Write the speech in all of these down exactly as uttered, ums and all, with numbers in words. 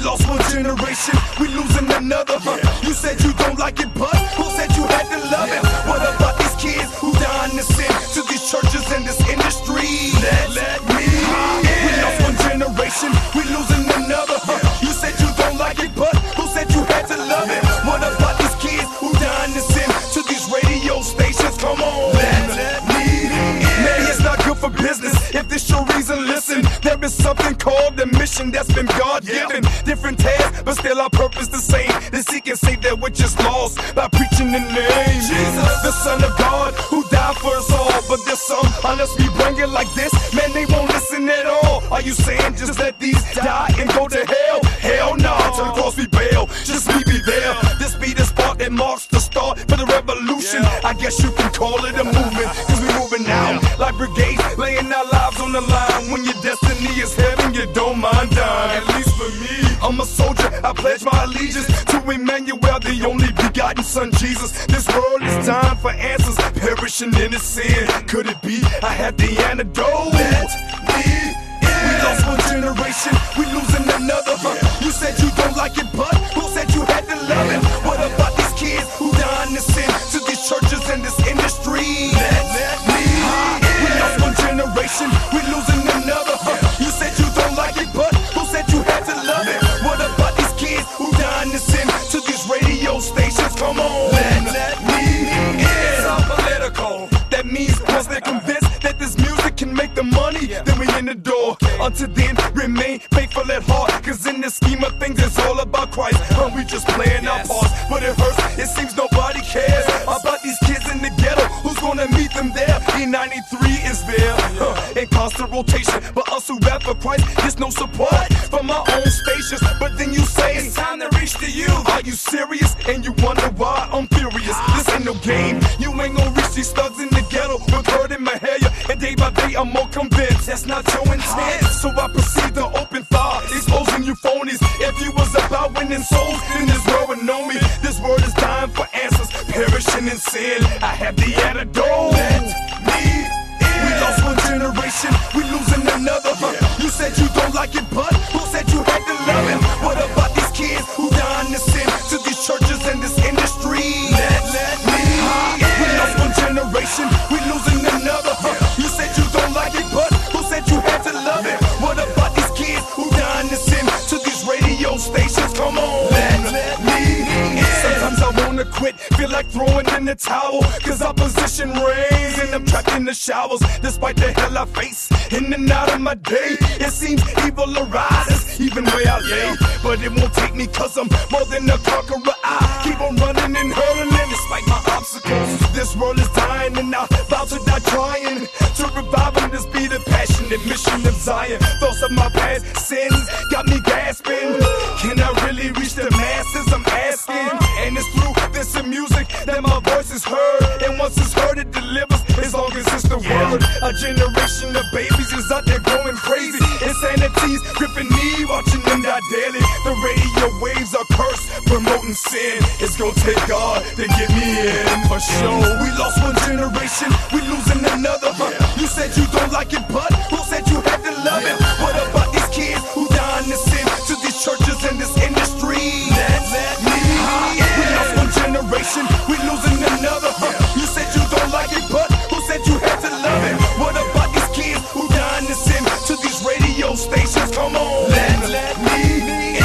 lost one generation, we losing another. Huh? You said you don't like it, but who said you had to love it? What about these kids who dying to sin to these churches and this industry? Let, let me in. We lost one generation, we losing another. Huh? You said you don't like it, but who said you had to love it? What about these kids who dying to sin to these radio stations? Come on, let, let me in. Maybe it's not good for business. If this your reason, listen. There is something called the mission that's been God-given. Different tasks, but still our purpose the same. To seek and save that which is lost by preaching the name Jesus, the Son of God, who died for us all. But there's some, unless we bring it like this, man, they won't listen at all. Are you saying just let these die and go to hell? Hell no, nah, to the cross we bail. Just me be there. This be the spark that marks the start for the revolution. I guess you can call it a movement, cause we moving out like brigades, laying our lives on the line. When your destiny is heaven, you don't mind dying. At least for me, I'm a soldier, I pledge my allegiance to Emmanuel, the only begotten Son, Jesus. This world is time for answers, perishing in its sin. Could it be I have the antidote? Let me in. We lost one generation, we losing another. Huh? You said you don't like it, but who said you had to love it? What about these kids who dying to sin to these churches and this industry? Let, let me in. We lost one generation, we losing another. Huh? You said you don't like it, but who said you had to love it? What about these kids who dying to sin to these radio stations? Come on, let, let me in. It's all political. That means once they're convinced that this music can make the money, then we in the door. Until then, remain faithful at heart, cause in this scheme of things it's all about Christ. And we just playing our parts, but it hurts, it seems nobody cares about these kids in the ghetto. Who's gonna meet them there? E ninety-three is there, huh, in constant rotation. But us who rap for Christ gets no support from our own stations. But then you say it's time to reach the youth. Are you serious? And you wonder why I'm furious. This ain't no game, you ain't gonna reach these thugs in the ghetto with Bird in my hair. And day by day I'm more convinced that's not your intent. So I proceed to open fire, exposing you phonies. If you was about winning souls, then this world would know me. This world is dying for answers, perishing in sin. I have the antidote. Let me in. We lost one generation, we losing another. Huh? You said you don't like it, but who said you had to love it? What about these kids who dying to sin to these churches and this industry? Let, let me in. We lost one generation, we losing another. Huh? You said you don't like it, but who said you had to love it? What about these kids who dying to sin to these radio stations? Come on, let, let me in. Sometimes I wanna quit, feel like throwing in the towel, cause opposition reigns and I'm trapped in the showers. Despite the hell I face in and out of my day, it seems evil arises even where I lay. But it won't take me cause I'm more than a conqueror. I keep on running and hurling despite my obstacles. This world is dying and I'm about to die trying to revive and this be the passionate mission of Zion. Thoughts of my past sins got me gasping. Can I really reach the masses? I'm asking. And it's through this music that my voice is heard. And once it's heard, it delivers as long as it's the word. A generation of babies is out there going crazy. Insanity's gripping me, watching them die daily. The radio waves are cursed, promoting sin. It's gonna take God to get me in for sure. We lost one generation, we losing another. Huh? You said you don't like it, but who said you had to love it? What about these kids who dying to sin to these churches and this industry? Let, let me in. We lost one generation, we losing another. Huh? You said you don't like it, but who said you had to love it? What about these kids who dying to sin to these radio stations? Come on, let, let me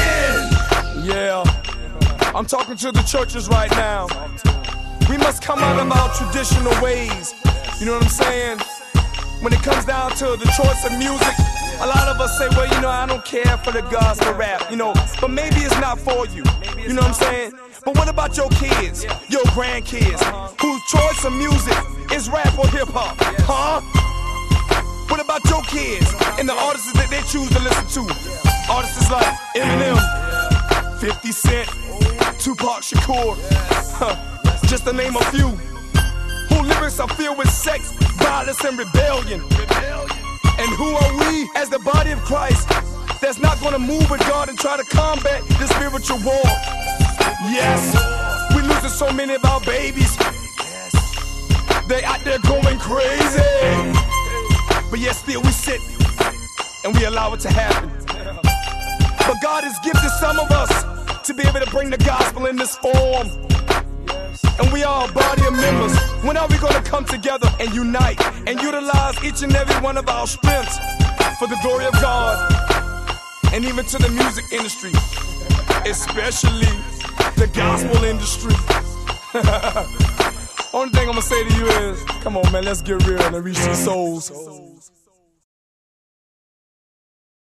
in. Yeah, I'm talking to the churches right now. We must come out of our traditional ways. You know what I'm saying? When it comes down to the choice of music, a lot of us say, well, you know, I don't care for the gospel rap, you know, but maybe it's not for you. You know what I'm saying? But what about your kids, your grandkids, whose choice of music is rap or hip hop? Huh? What about your kids and the artists that they choose to listen to? Artists like Eminem, fifty Cent, Tupac Shakur, huh, just to name a few. Whose lyrics are filled with sex, violence, and rebellion. And who are we as the body of Christ that's not gonna move with God and try to combat the spiritual war? Yes, we're losing so many of our babies. They out there going crazy. But yet still we sit and we allow it to happen. But But God has gifted some of us to be able to bring the gospel in this form. And we are a body of members. When are we going to come together and unite and utilize each and every one of our strengths for the glory of God? And even to the music industry, especially the gospel industry. Only thing I'm gonna say to you is, come on man, let's get real and reach these souls.